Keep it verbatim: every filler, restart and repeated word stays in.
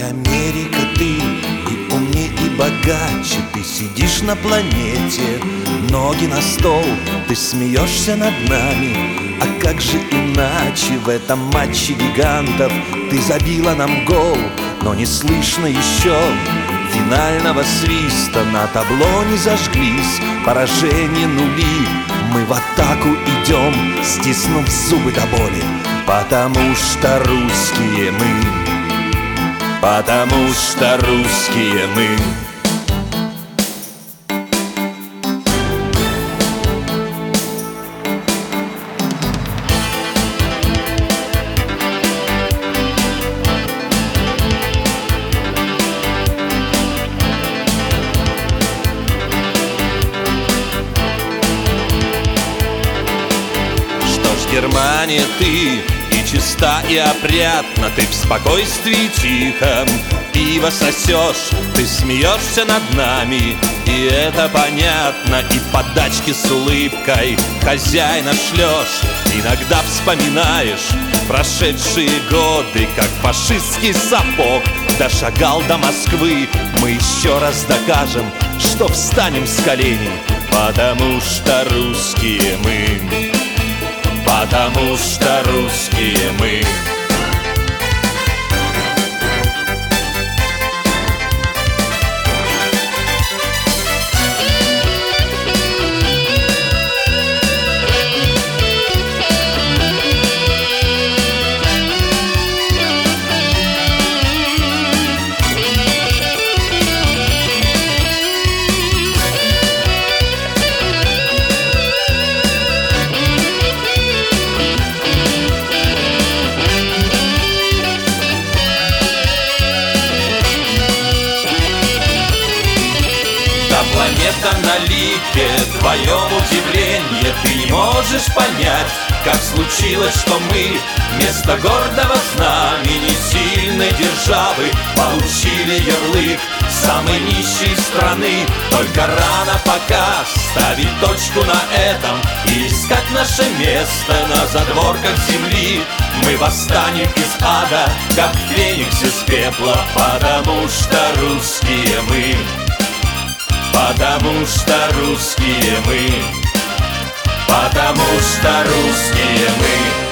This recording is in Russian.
Америка ты, и умней, и богаче. Ты сидишь на планете, ноги на стол, ты смеешься над нами. А как же иначе в этом матче гигантов? Ты забила нам гол, но не слышно еще финального свиста. На табло не зажглись, поражение нули. Мы в атаку идем, стиснув зубы до боли, потому что русские мы, потому что русские мы. Германия, ты и чиста, и опрятна, ты в спокойствии тихом пиво сосешь, ты смеешься над нами, и это понятно. И подачки с улыбкой хозяина шлешь. Иногда вспоминаешь прошедшие годы, как фашистский сапог дошагал до Москвы. Мы еще раз докажем, что встанем с коленей, потому что русские мы, потому что русские мы. Планета на лике, твоем удивление ты не можешь понять, как случилось, что мы вместо гордого знамени сильной державы получили ярлык самой нищей страны. Только рано пока ставить точку на этом и искать наше место на задворках земли. Мы восстанем из ада, как феникс из пепла, потому что русские мы, потому что русские мы, потому что русские мы.